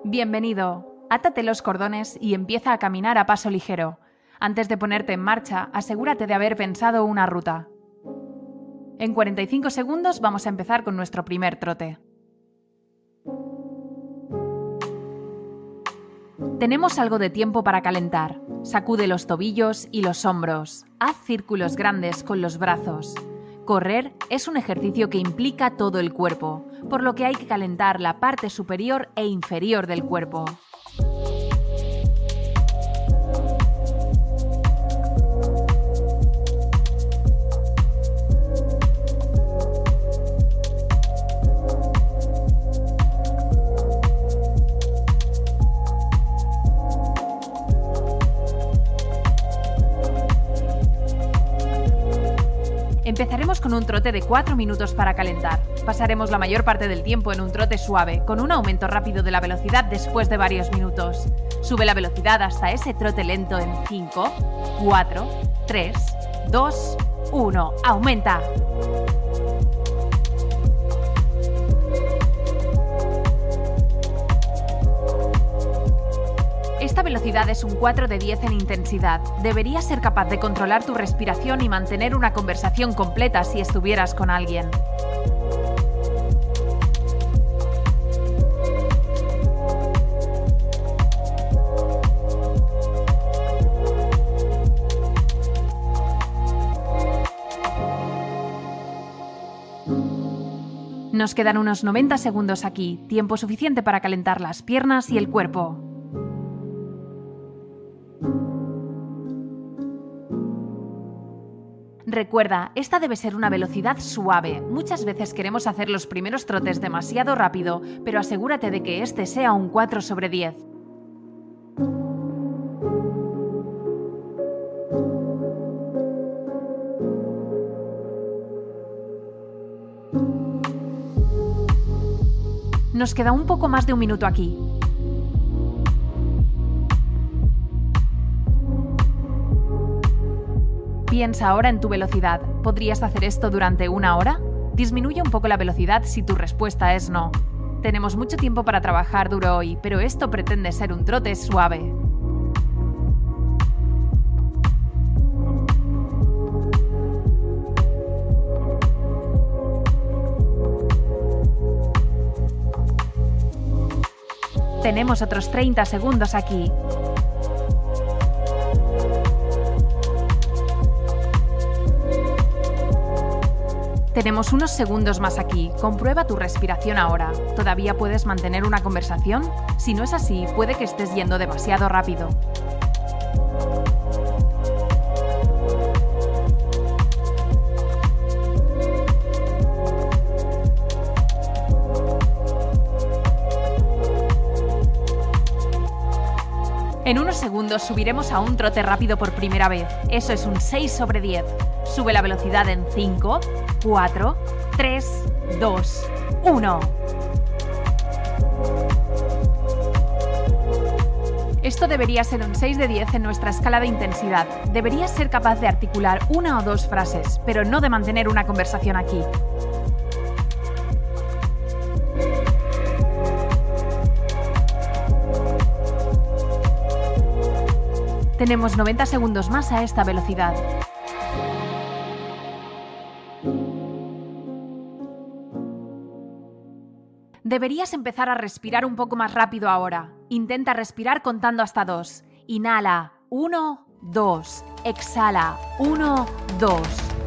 Bienvenido. Átate los cordones y empieza a caminar a paso ligero. Antes de ponerte en marcha, asegúrate de haber pensado una ruta. En 45 segundos vamos a empezar con nuestro primer trote. Tenemos algo de tiempo para calentar. Sacude los tobillos y los hombros. Haz círculos grandes con los brazos. Correr es un ejercicio que implica todo el cuerpo, por lo que hay que calentar la parte superior e inferior del cuerpo. Empezaremos con un trote de 4 minutos para calentar. Pasaremos la mayor parte del tiempo en un trote suave, con un aumento rápido de la velocidad después de varios minutos. Sube la velocidad hasta ese trote lento en 5, 4, 3, 2, 1. ¡Aumenta! Esta velocidad es un 4 de 10 en intensidad. Deberías ser capaz de controlar tu respiración y mantener una conversación completa si estuvieras con alguien. Nos quedan unos 90 segundos aquí, tiempo suficiente para calentar las piernas y el cuerpo. Recuerda, esta debe ser una velocidad suave. Muchas veces queremos hacer los primeros trotes demasiado rápido, pero asegúrate de que este sea un 4 sobre 10. Nos queda un poco más de un minuto aquí. Piensa ahora en tu velocidad. ¿Podrías hacer esto durante una hora? Disminuye un poco la velocidad si tu respuesta es no. Tenemos mucho tiempo para trabajar duro hoy, pero esto pretende ser un trote suave. Tenemos otros 30 segundos aquí. Tenemos unos segundos más aquí. Comprueba tu respiración ahora. ¿Todavía puedes mantener una conversación? Si no es así, puede que estés yendo demasiado rápido. En unos segundos subiremos a un trote rápido por primera vez. Eso es un 6 sobre 10. Sube la velocidad en 5, 4, 3, 2, 1. Esto debería ser un 6 de 10 en nuestra escala de intensidad. Deberías ser capaz de articular una o dos frases, pero no de mantener una conversación aquí. Tenemos 90 segundos más a esta velocidad. Deberías empezar a respirar un poco más rápido ahora. Intenta respirar contando hasta 2. Inhala, 1, 2. Exhala, 1, 2.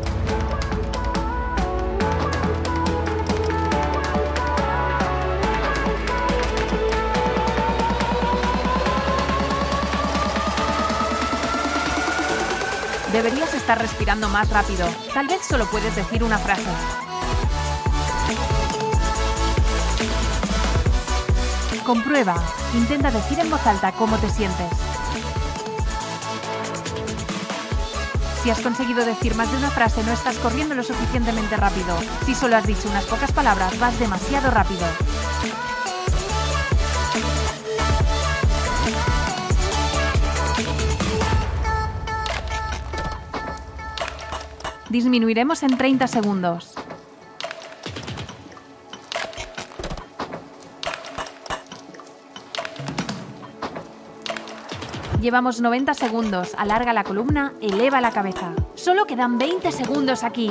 Deberías estar respirando más rápido. Tal vez solo puedes decir una frase. Comprueba. Intenta decir en voz alta cómo te sientes. Si has conseguido decir más de una frase, no estás corriendo lo suficientemente rápido. Si solo has dicho unas pocas palabras, vas demasiado rápido. Disminuiremos en 30 segundos. Llevamos 90 segundos. Alarga la columna, eleva la cabeza. Solo quedan 20 segundos aquí.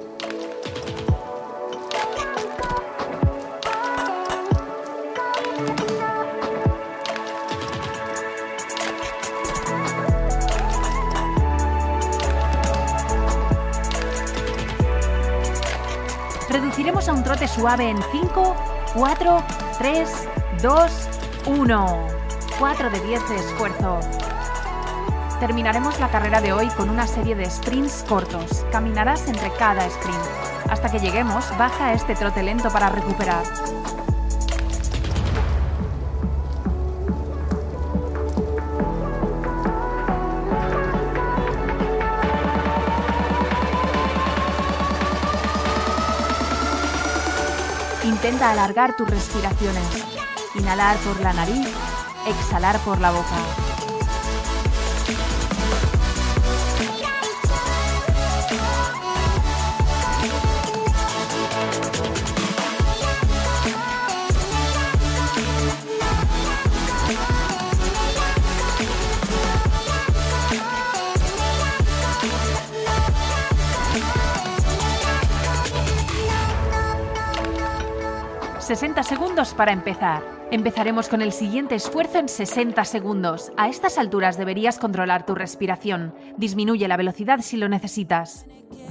Reduciremos a un trote suave en 5, 4, 3, 2, 1. 4 de 10 de esfuerzo. Terminaremos la carrera de hoy con una serie de sprints cortos. Caminarás entre cada sprint. Hasta que lleguemos, baja a este trote lento para recuperar. Intenta alargar tus respiraciones. Inhalar por la nariz, exhalar por la boca. ...60 segundos para empezar. Empezaremos con el siguiente esfuerzo en 60 segundos. A estas alturas deberías controlar tu respiración. Disminuye la velocidad si lo necesitas.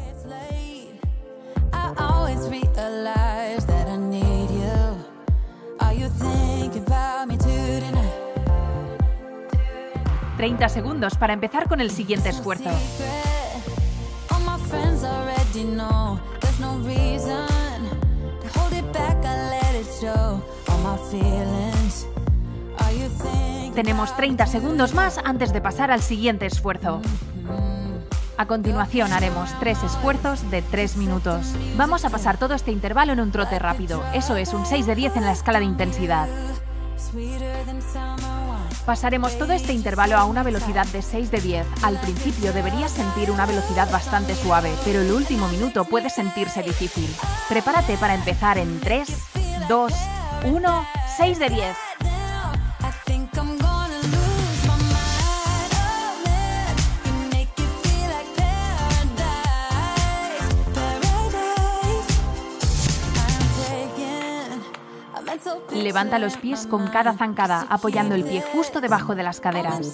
...30 segundos para empezar con el siguiente esfuerzo. Tenemos 30 segundos más antes de pasar al siguiente esfuerzo. A continuación haremos 3 esfuerzos de 3 minutos. Vamos a pasar todo este intervalo en un trote rápido. Eso es un 6 de 10 en la escala de intensidad. Pasaremos todo este intervalo a una velocidad de 6 de 10. Al principio deberías sentir una velocidad bastante suave, pero el último minuto puede sentirse difícil. Prepárate para empezar en 3, 2, 1, 6 de 10. Levanta los pies con cada zancada, apoyando el pie justo debajo de las caderas.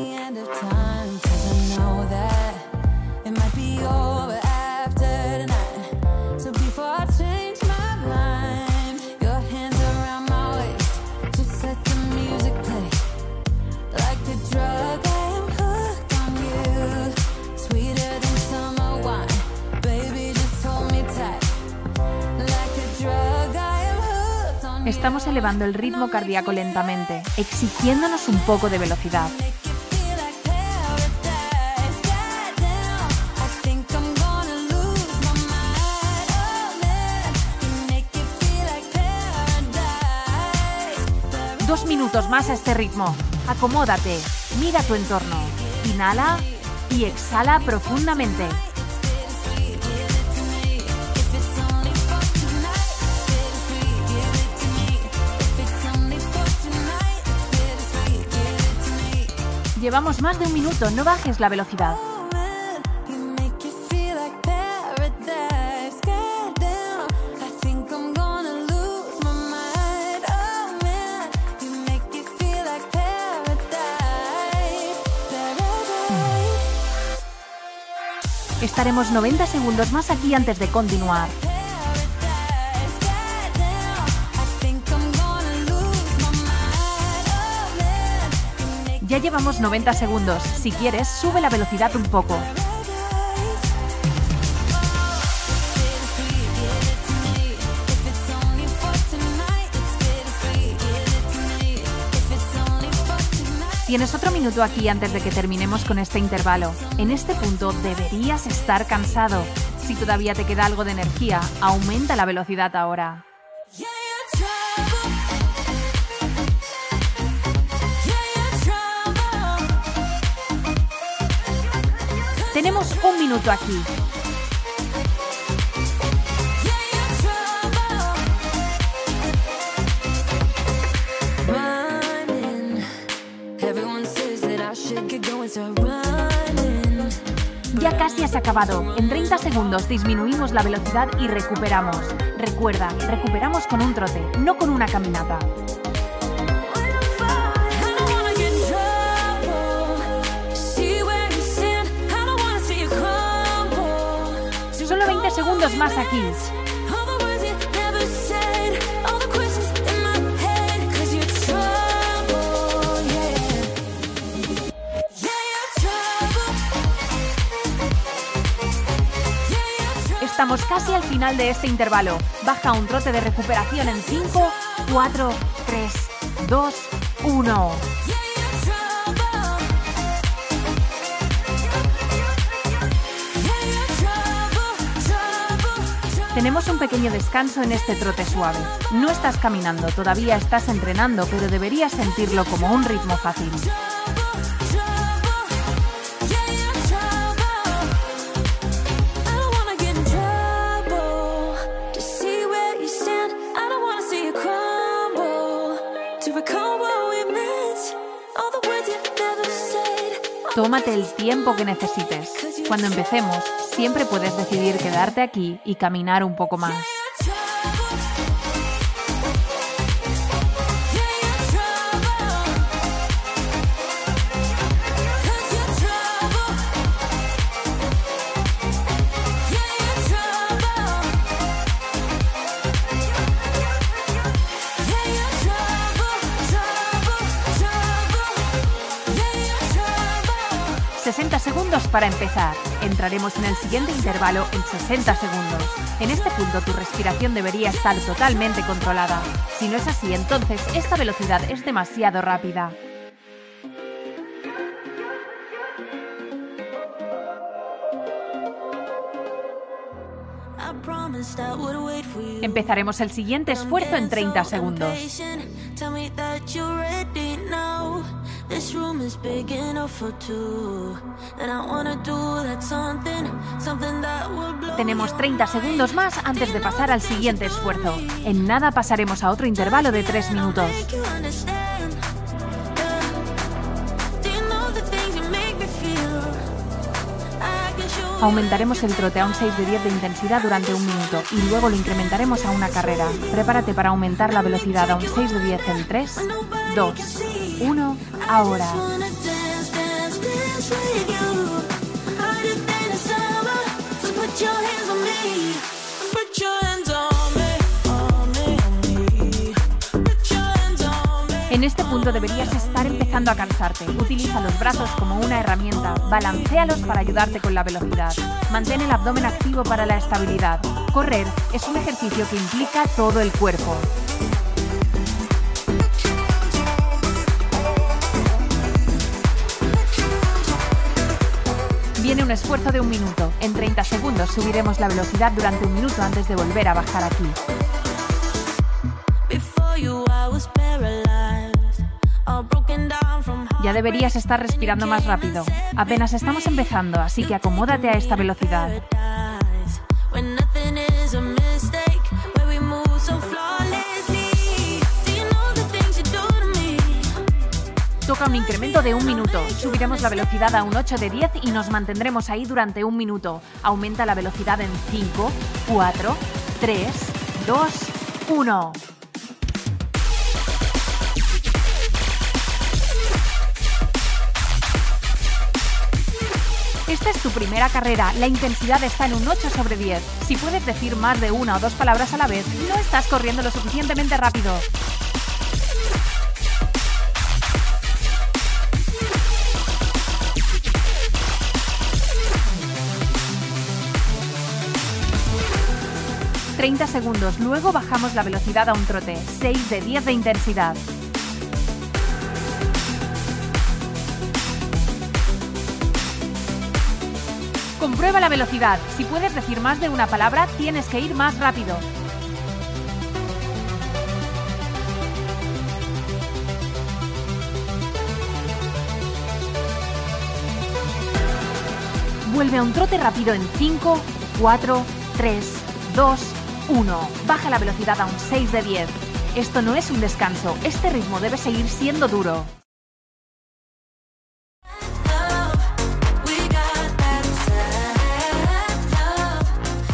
Estamos elevando el ritmo cardíaco lentamente, exigiéndonos un poco de velocidad. Dos minutos más a este ritmo. Acomódate, mira tu entorno. Inhala y exhala profundamente. Llevamos más de un minuto, no bajes la velocidad. Estaremos 90 segundos más aquí antes de continuar. Ya llevamos 90 segundos. Si quieres, sube la velocidad un poco. Tienes otro minuto aquí antes de que terminemos con este intervalo. En este punto deberías estar cansado. Si todavía te queda algo de energía, aumenta la velocidad ahora. Tenemos un minuto aquí. Ya casi has acabado. En 30 segundos disminuimos la velocidad y recuperamos. Recuerda, recuperamos con un trote, no con una caminata. Solo 20 segundos más aquí. Estamos casi al final de este intervalo. Baja un trote de recuperación en 5, 4, 3, 2, 1. Tenemos un pequeño descanso en este trote suave. No estás caminando, todavía estás entrenando, pero deberías sentirlo como un ritmo fácil. Tómate el tiempo que necesites. Cuando empecemos, siempre puedes decidir quedarte aquí y caminar un poco más. Segundos para empezar. Entraremos en el siguiente intervalo en 60 segundos. En este punto tu respiración debería estar totalmente controlada. Si no es así, entonces esta velocidad es demasiado rápida. Empezaremos el siguiente esfuerzo en 30 segundos. Tenemos 30 segundos más antes de pasar al siguiente esfuerzo. En nada pasaremos a otro intervalo de 3 minutos. Aumentaremos el trote a un 6 de 10 de intensidad durante 1 minuto y luego lo incrementaremos a una carrera. Prepárate para aumentar la velocidad a un 6 de 10 en 3, 2, 1, ahora. En este punto deberías estar empezando a cansarte. Utiliza los brazos como una herramienta. Balancéalos para ayudarte con la velocidad. Mantén el abdomen activo para la estabilidad. Correr es un ejercicio que implica todo el cuerpo. Viene un esfuerzo de 1 minuto. En 30 segundos subiremos la velocidad durante 1 minuto antes de volver a bajar aquí. Ya deberías estar respirando más rápido. Apenas estamos empezando, así que acomódate a esta velocidad. Toca un incremento de 1 minuto. Subiremos la velocidad a un 8 de 10 y nos mantendremos ahí durante 1 minuto. Aumenta la velocidad en 5, 4, 3, 2, 1. Esta es tu primera carrera, la intensidad está en un 8 sobre 10. Si puedes decir más de 1 o 2 palabras a la vez, no estás corriendo lo suficientemente rápido. ...30 segundos, luego bajamos la velocidad a un trote, 6 de 10 de intensidad. Comprueba la velocidad. Si puedes decir más de una palabra, tienes que ir más rápido. Vuelve a un trote rápido en 5, 4, 3, 2, 1. Baja la velocidad a un 6 de 10. Esto no es un descanso. Este ritmo debe seguir siendo duro.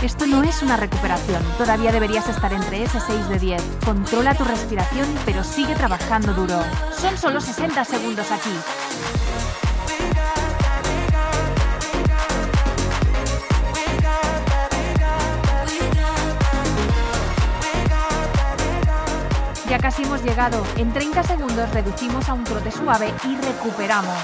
Esto no es una recuperación, todavía deberías estar entre ese 6 de 10. Controla tu respiración, pero sigue trabajando duro. Son solo 60 segundos aquí. Ya casi hemos llegado. En 30 segundos reducimos a un trote suave y recuperamos.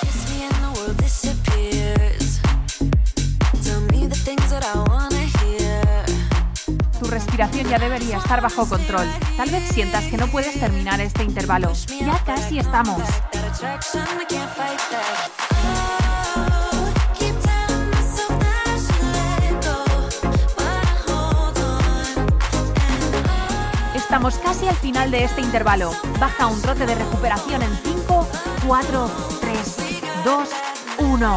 Tu respiración ya debería estar bajo control. Tal vez sientas que no puedes terminar este intervalo. Ya casi estamos. Estamos casi al final de este intervalo. Baja un trote de recuperación en 5, 4, 3, 2, 1.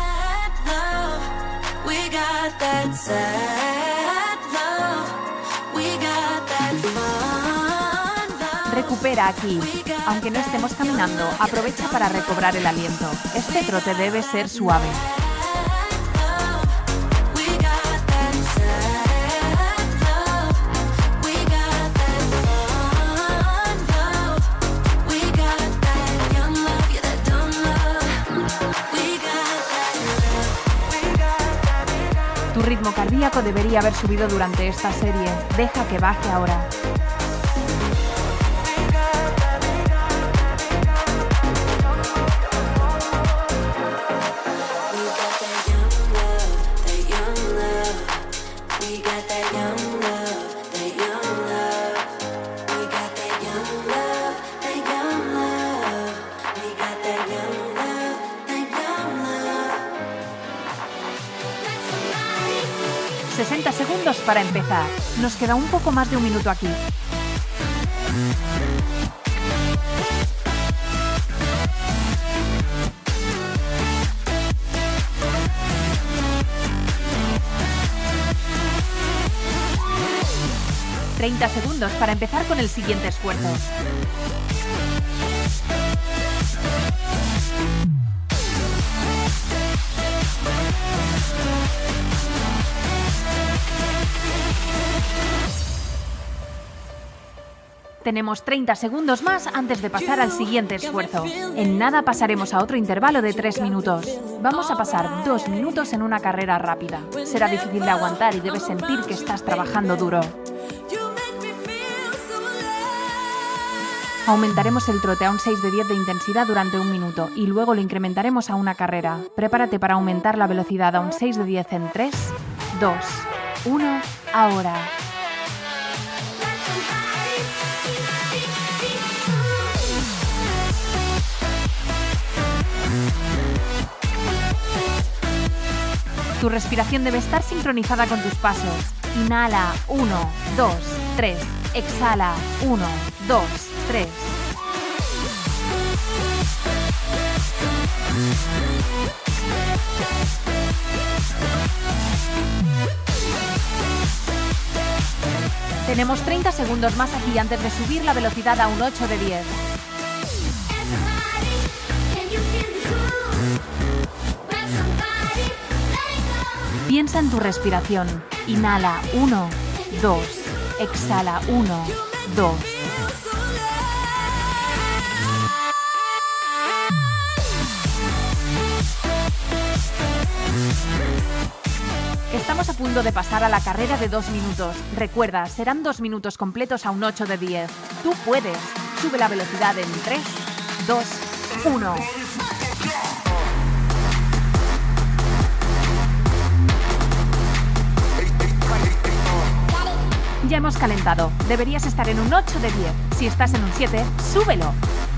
Recupera aquí. Aunque no estemos caminando, aprovecha para recobrar el aliento. Este trote debe ser suave. Tu ritmo cardíaco debería haber subido durante esta serie. Deja que baje ahora. Segundos para empezar. Nos queda un poco más de un minuto aquí. ...30 segundos para empezar con el siguiente esfuerzo. Tenemos 30 segundos más antes de pasar al siguiente esfuerzo. En nada pasaremos a otro intervalo de 3 minutos. Vamos a pasar 2 minutos en una carrera rápida. Será difícil de aguantar y debes sentir que estás trabajando duro. Aumentaremos el trote a un 6 de 10 de intensidad durante 1 minuto y luego lo incrementaremos a una carrera. Prepárate para aumentar la velocidad a un 6 de 10 en 3, 2, 1, ahora. Tu respiración debe estar sincronizada con tus pasos. Inhala, 1, 2, 3. Exhala, 1, 2, 3. Tenemos 30 segundos más aquí antes de subir la velocidad a un 8 de 10. Piensa en tu respiración. Inhala, 1, 2. Exhala, 1, 2. Estamos a punto de pasar a la carrera de 2 minutos. Recuerda, serán 2 minutos completos a un 8 de 10. Tú puedes. Sube la velocidad en 3, 2, 1. Ya hemos calentado. Deberías estar en un 8 de 10. Si estás en un 7, súbelo.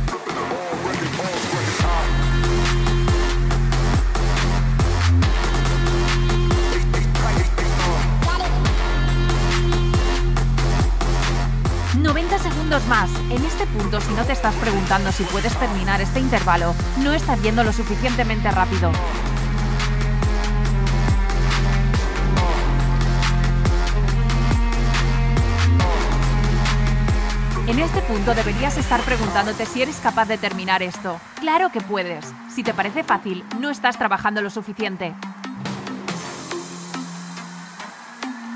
Segundos más. En este punto, si no te estás preguntando si puedes terminar este intervalo, no estás yendo lo suficientemente rápido. En este punto deberías estar preguntándote si eres capaz de terminar esto. ¡Claro que puedes! Si te parece fácil, no estás trabajando lo suficiente.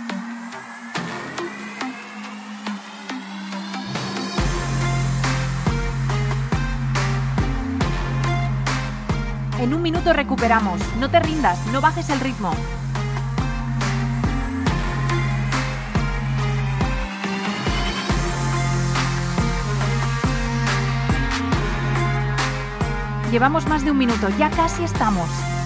En 1 minuto recuperamos. No te rindas, no bajes el ritmo. Llevamos más de 1 minuto, ya casi estamos.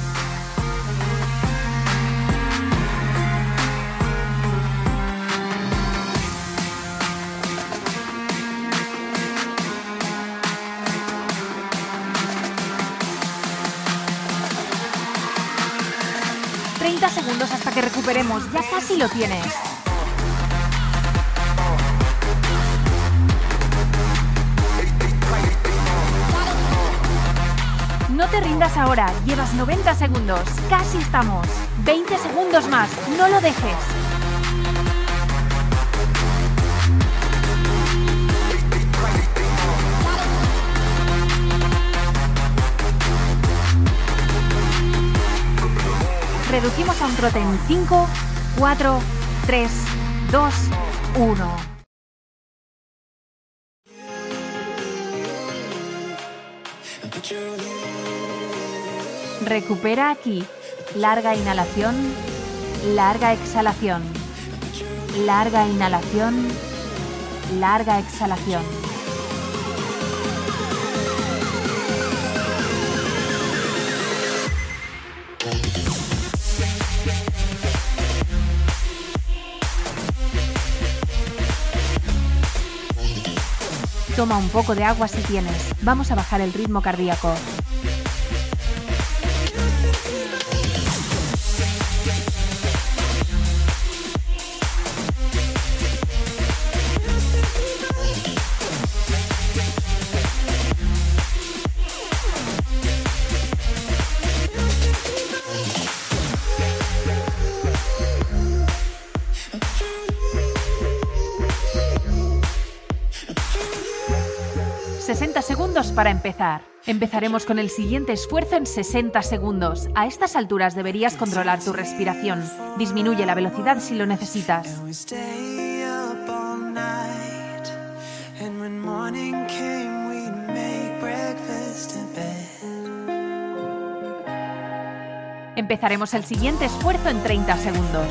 Segundos hasta que recuperemos, ya casi lo tienes. No te rindas ahora, llevas 90 segundos, casi estamos. 20 segundos más, no lo dejes. Reducimos a un trote en 5, 4, 3, 2, 1. Recupera aquí. Larga inhalación, larga exhalación. Larga inhalación, larga exhalación. Toma un poco de agua si tienes. Vamos a bajar el ritmo cardíaco. Segundos para empezar. Empezaremos con el siguiente esfuerzo en 60 segundos. A estas alturas deberías controlar tu respiración. Disminuye la velocidad si lo necesitas. Empezaremos el siguiente esfuerzo en 30 segundos.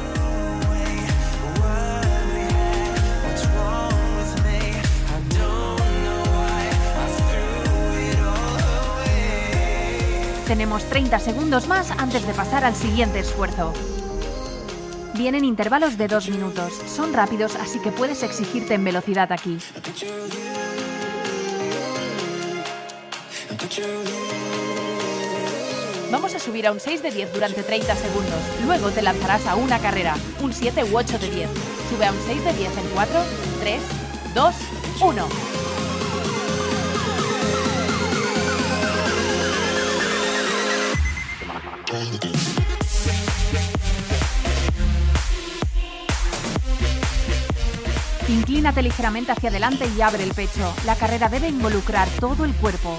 Tenemos 30 segundos más antes de pasar al siguiente esfuerzo. Vienen intervalos de 2 minutos. Son rápidos, así que puedes exigirte en velocidad aquí. Vamos a subir a un 6 de 10 durante 30 segundos. Luego te lanzarás a una carrera, un 7 u 8 de 10. Sube a un 6 de 10 en 4, 3, 2, 1. Inclínate ligeramente hacia adelante y abre el pecho. La carrera debe involucrar todo el cuerpo.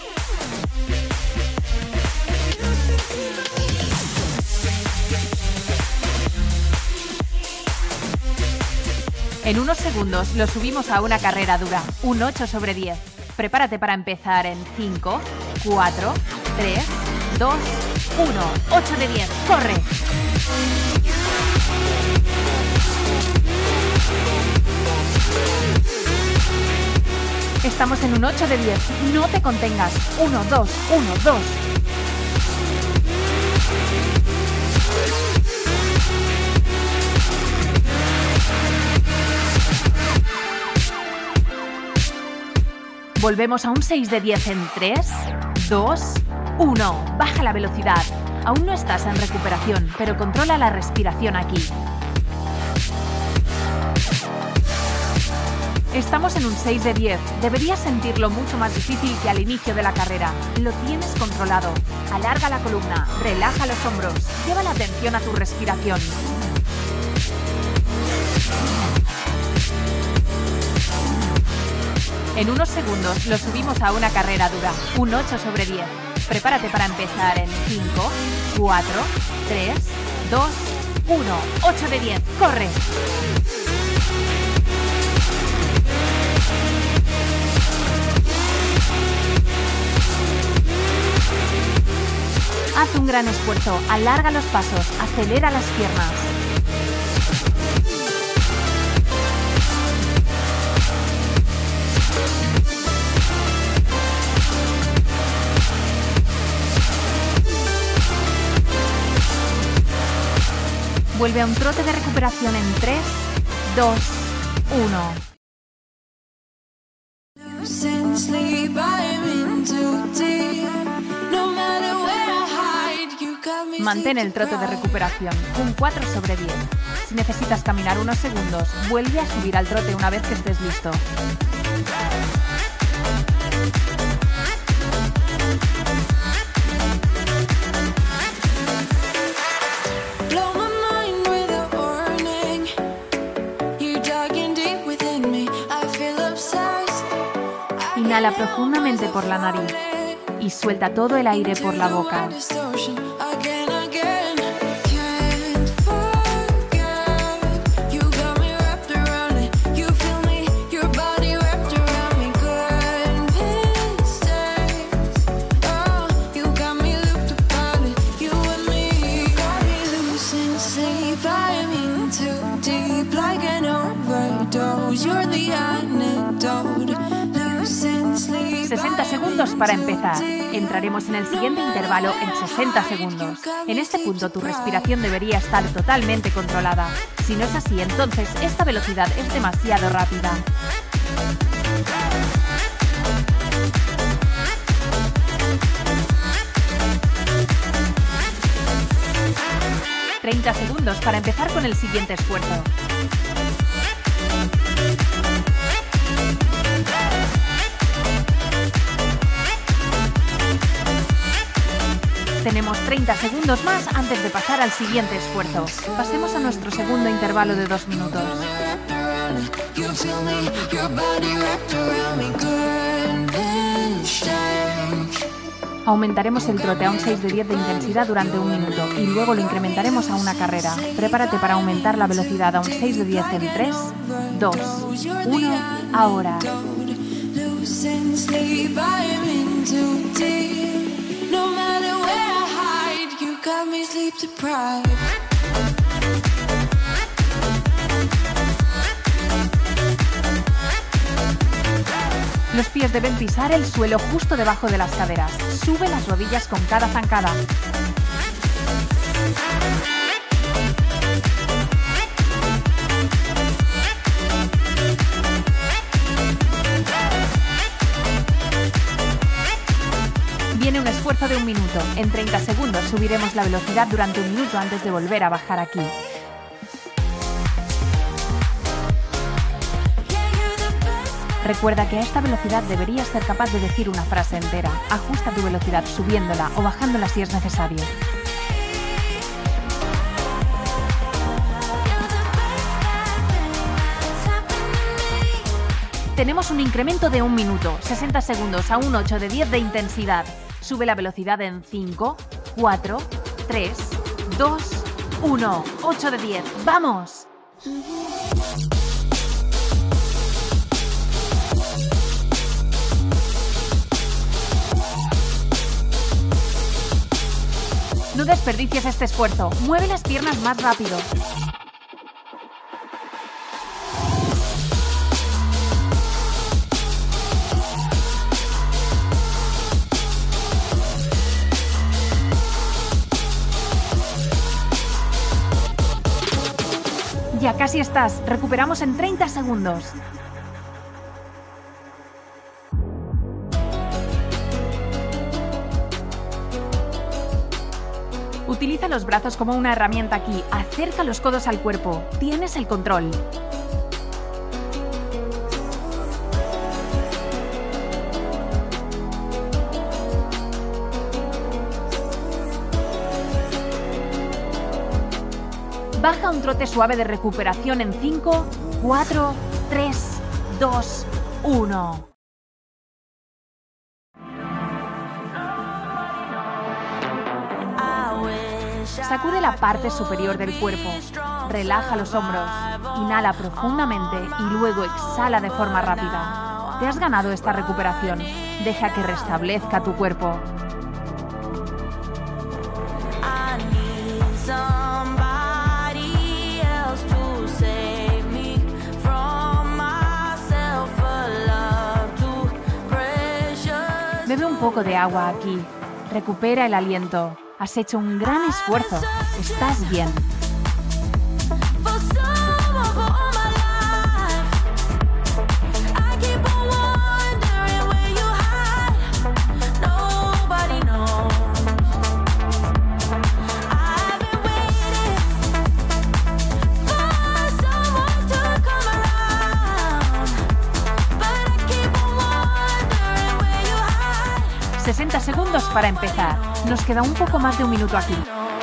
En unos segundos lo subimos a una carrera dura, un 8 sobre 10. Prepárate para empezar en 5, 4, 3, 2, 1. 8 de 10. ¡Corre! Estamos en un 8 de 10. No te contengas. 1, 2, 1, 2. Volvemos a un 6 de 10 en 3, 2, 1. Baja la velocidad. Aún no estás en recuperación, pero controla la respiración aquí. Estamos en un 6 de 10. Deberías sentirlo mucho más difícil que al inicio de la carrera. Lo tienes controlado. Alarga la columna, relaja los hombros, lleva la atención a tu respiración. En unos segundos lo subimos a una carrera dura, un 8 sobre 10. Prepárate para empezar en 5, 4, 3, 2, 1. 8 de 10. ¡Corre! un gran esfuerzo. Alarga los pasos, acelera las piernas. Vuelve a un trote de recuperación en 3, 2, 1. Mantén el trote de recuperación, un 4 sobre 10. Si necesitas caminar unos segundos, vuelve a subir al trote una vez que estés listo. Inhala profundamente por la nariz y suelta todo el aire por la boca. Segundos para empezar. Entraremos en el siguiente intervalo en 60 segundos. En este punto tu respiración debería estar totalmente controlada. Si no es así, entonces esta velocidad es demasiado rápida. ...30 segundos para empezar con el siguiente esfuerzo. Tenemos 30 segundos más antes de pasar al siguiente esfuerzo. Pasemos a nuestro segundo intervalo de 2 minutos. Aumentaremos el trote a un 6 de 10 de intensidad durante 1 minuto y luego lo incrementaremos a una carrera. Prepárate para aumentar la velocidad a un 6 de 10 en 3, 2, 1, ahora. Los pies deben pisar el suelo justo debajo de las caderas. Sube las rodillas con cada zancada. Viene un esfuerzo de 1 minuto. En 30 segundos subiremos la velocidad durante 1 minuto antes de volver a bajar aquí. Recuerda que a esta velocidad deberías ser capaz de decir una frase entera. Ajusta tu velocidad subiéndola o bajándola si es necesario. Tenemos un incremento de 1 minuto, 60 segundos a un 8 de 10 de intensidad. Sube la velocidad en 5, 4, 3, 2, 1. 8 de 10. ¡Vamos! No desperdicies este esfuerzo. Mueve las piernas más rápido. Ya casi estás. Recuperamos en 30 segundos. Utiliza los brazos como una herramienta aquí. Acerca los codos al cuerpo. Tienes el control. Baja un trote suave de recuperación en 5, 4, 3, 2, 1. Sacude la parte superior del cuerpo. Relaja los hombros. Inhala profundamente y luego exhala de forma rápida. Te has ganado esta recuperación. Deja que restablezca tu cuerpo. Bebe un poco de agua aquí. Recupera el aliento. Has hecho un gran esfuerzo. Estás bien. Segundos para empezar. Nos queda un poco más de un minuto aquí.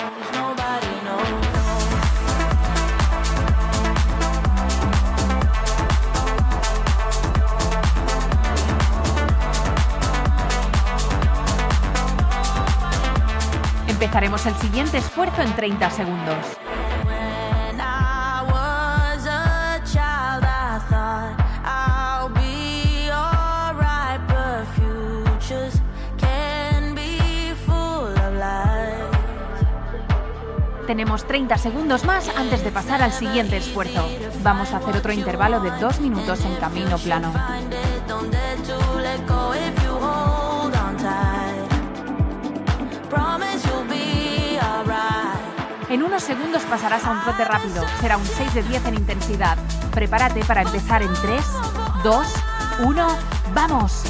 Empezaremos el siguiente esfuerzo en 30 segundos. Tenemos 30 segundos más antes de pasar al siguiente esfuerzo. Vamos a hacer otro intervalo de 2 minutos en camino plano. En unos segundos pasarás a un trote rápido. Será un 6 de 10 en intensidad. Prepárate para empezar en 3, 2, 1, ¡vamos!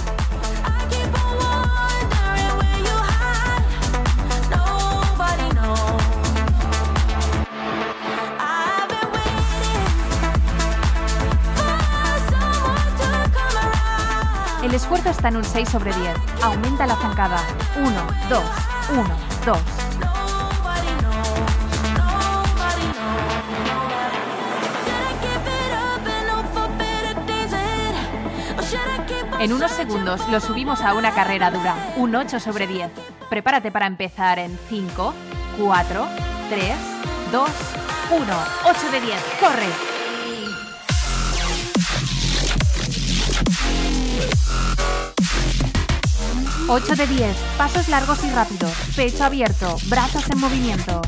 El esfuerzo está en un 6 sobre 10. Aumenta la zancada. 1, 2, 1, 2. En unos segundos lo subimos a una carrera dura. Un 8 sobre 10. Prepárate para empezar en 5, 4, 3, 2, 1. 8 de 10. ¡Corre! ¡8 de 10! Pasos largos y rápidos. Pecho abierto. Brazos en movimiento.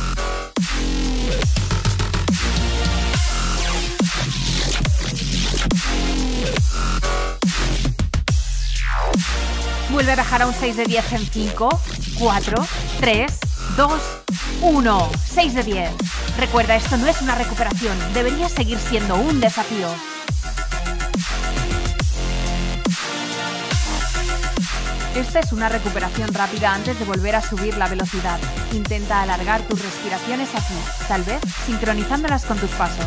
Vuelve a bajar a un 6 de 10 en 5, 4, 3, 2, 1. 6 de 10. Recuerda, esto no es una recuperación. Debería seguir siendo un desafío. Esta es una recuperación rápida antes de volver a subir la velocidad. Intenta alargar tus respiraciones aquí, tal vez sincronizándolas con tus pasos.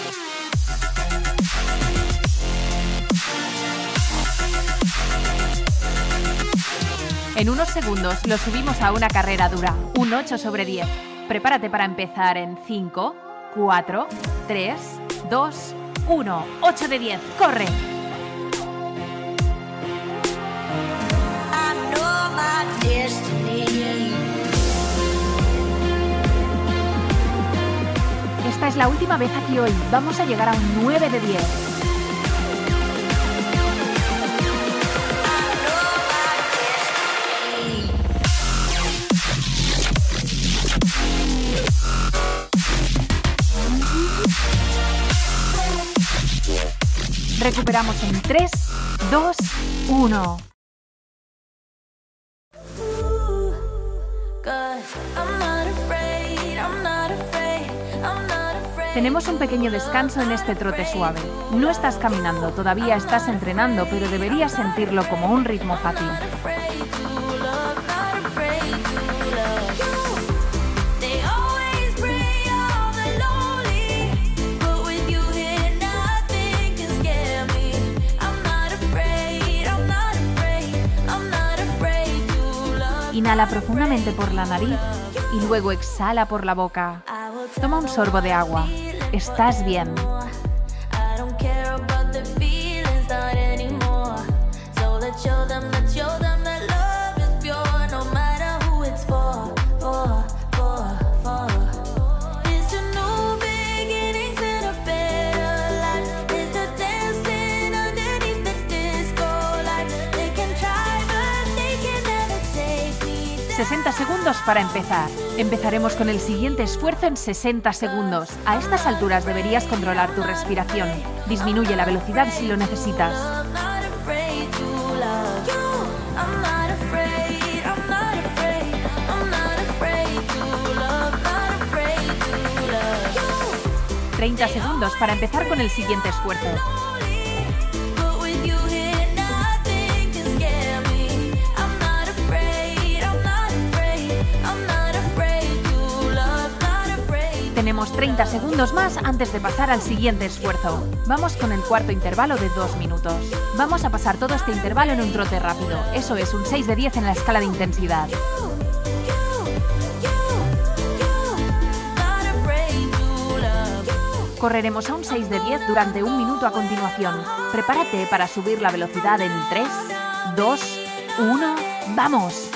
En unos segundos lo subimos a una carrera dura, un 8 sobre 10. Prepárate para empezar en 5, 4, 3, 2, 1. 8 de 10. ¡Corre! Esta es la última vez aquí hoy. Vamos a llegar a un 9 de 10. Recuperamos en 3, 2, 1. Tenemos un pequeño descanso en este trote suave. No estás caminando, todavía estás entrenando, pero deberías sentirlo como un ritmo fácil. Inhala profundamente por la nariz y luego exhala por la boca. Toma un sorbo de agua. Estás bien. 60 segundos para empezar. Empezaremos con el siguiente esfuerzo en 60 segundos. A estas alturas deberías controlar tu respiración. Disminuye la velocidad si lo necesitas. ...30 segundos para empezar con el siguiente esfuerzo. Tenemos 30 segundos más antes de pasar al siguiente esfuerzo. Vamos con el cuarto intervalo de 2 minutos. Vamos a pasar todo este intervalo en un trote rápido. Eso es un 6 de 10 en la escala de intensidad. Correremos a un 6 de 10 durante 1 minuto a continuación. Prepárate para subir la velocidad en 3, 2, 1, ¡vamos!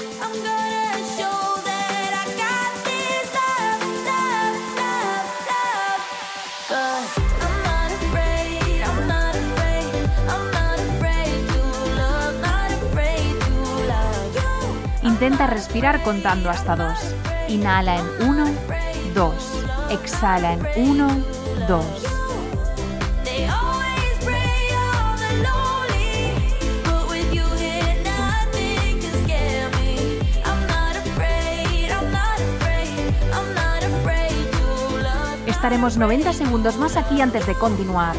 Intenta respirar contando hasta 2. Inhala en 1, 2. Exhala en 1, 2. Estaremos 90 segundos más aquí antes de continuar.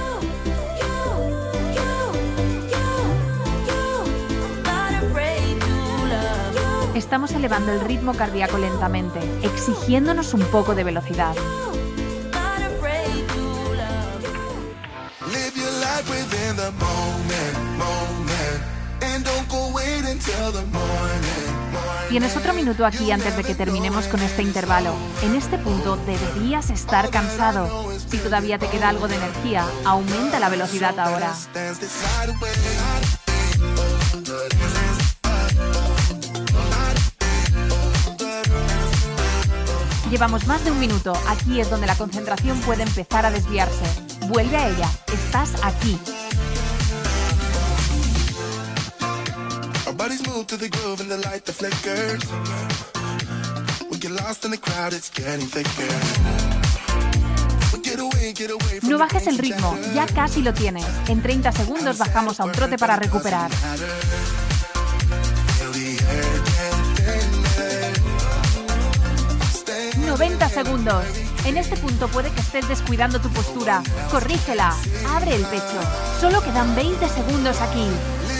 Estamos elevando el ritmo cardíaco lentamente, exigiéndonos un poco de velocidad. Tienes otro minuto aquí antes de que terminemos con este intervalo. En este punto deberías estar cansado. Si todavía te queda algo de energía, aumenta la velocidad ahora. Llevamos más de 1 minuto. Aquí es donde la concentración puede empezar a desviarse. Vuelve a ella. Estás aquí. No bajes el ritmo. Ya casi lo tienes. En 30 segundos bajamos a un trote para recuperar. 90 segundos. En este punto puede que estés descuidando tu postura. Corrígela. Abre el pecho. Solo quedan 20 segundos aquí.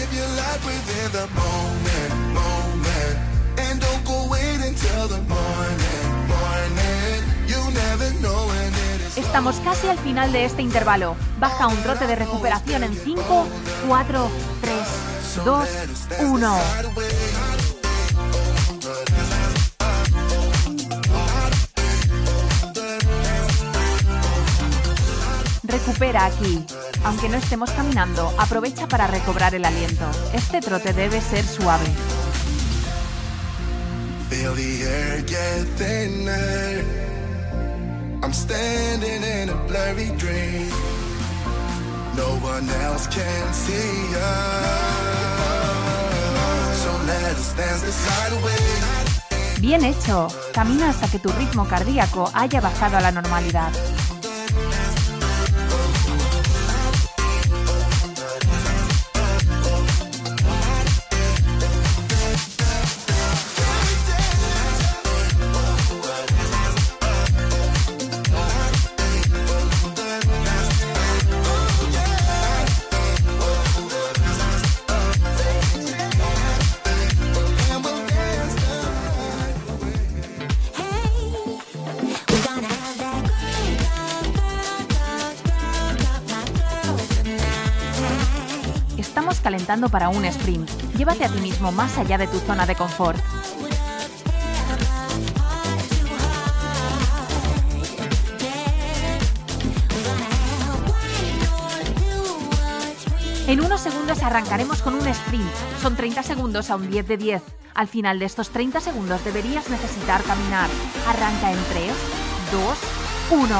Estamos casi al final de este intervalo. Baja a un trote de recuperación en 5, 4, 3, 2, 1. Recupera aquí. Aunque no estemos caminando, aprovecha para recobrar el aliento. Este trote debe ser suave. Feel the air get thinner. I'm standing in a blurry dream. No one else can see us. So let us dance this night away. Bien hecho. Camina hasta que tu ritmo cardíaco haya bajado a la normalidad. Estamos calentando para un sprint. Llévate a ti mismo más allá de tu zona de confort. En unos segundos arrancaremos con un sprint. Son 30 segundos a un 10 de 10. Al final de estos 30 segundos deberías necesitar caminar. Arranca en 3, 2, 1.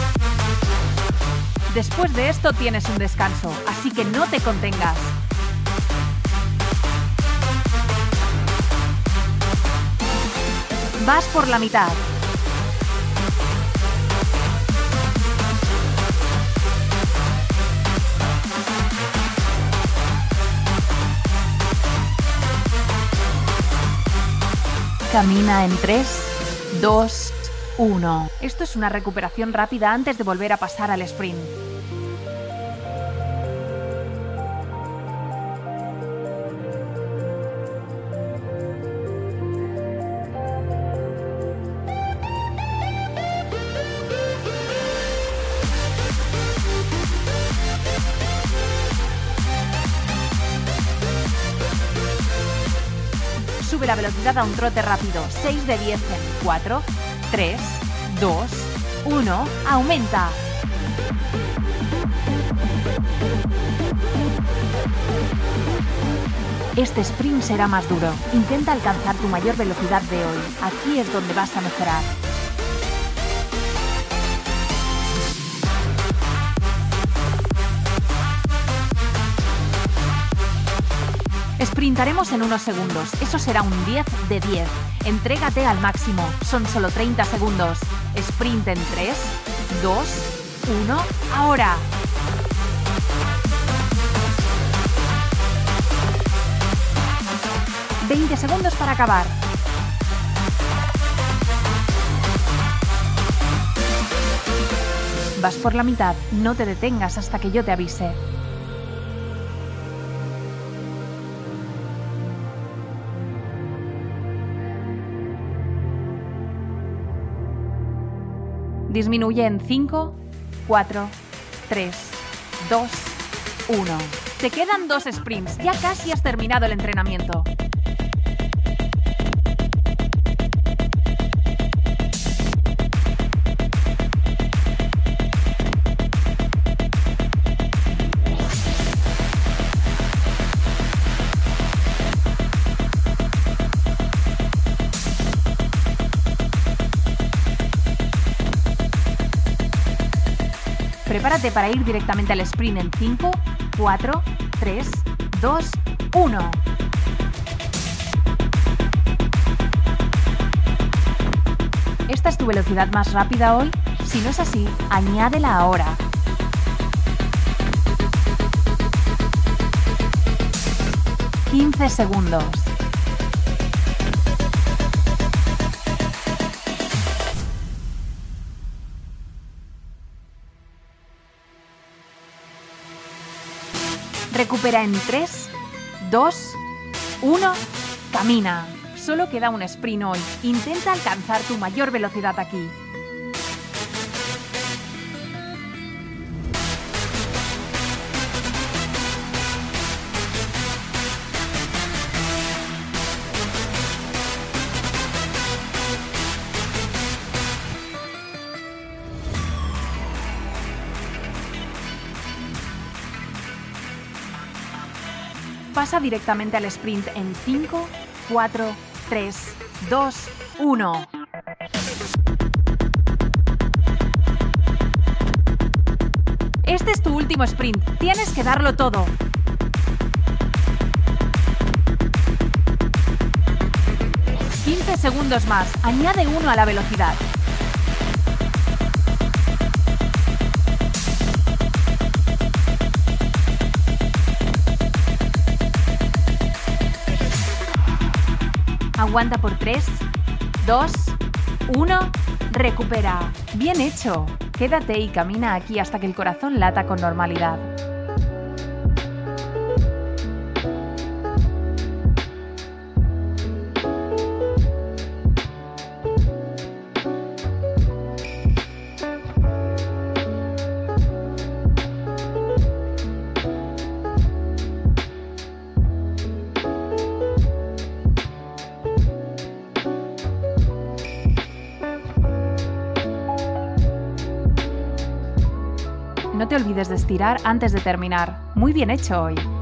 Después de esto tienes un descanso, así que no te contengas. Vas por la mitad. Camina en 3, 2, 1. Esto es una recuperación rápida antes de volver a pasar al sprint. Sube la velocidad a un trote rápido. 6 de 10 en 4, 3, 2, 1. Aumenta. Este sprint será más duro. Intenta alcanzar tu mayor velocidad de hoy. Aquí es donde vas a mejorar. Sprintaremos en unos segundos. Eso será un 10 de 10. Entrégate al máximo. Son solo 30 segundos. Sprint en 3, 2, 1. Ahora. ...20 segundos para acabar. Vas por la mitad. No te detengas hasta que yo te avise. Disminuye en 5, 4, 3, 2, 1. Te quedan 2 sprints. Ya casi has terminado el entrenamiento. Prepárate para ir directamente al sprint en 5, 4, 3, 2, 1. ¿Esta es tu velocidad más rápida hoy? Si no es así, añádela ahora. ...15 segundos. Recupera en 3, 2, 1, camina. Solo queda un sprint hoy. Intenta alcanzar tu mayor velocidad aquí. Pasa directamente al sprint en 5, 4, 3, 2, 1. Este es tu último sprint. Tienes que darlo todo. ...15 segundos más. Añade 1 a la velocidad. Aguanta por 3, 2, 1, recupera. Bien hecho. Quédate y camina aquí hasta que el corazón lata con normalidad. No te olvides de estirar antes de terminar. Muy bien hecho hoy.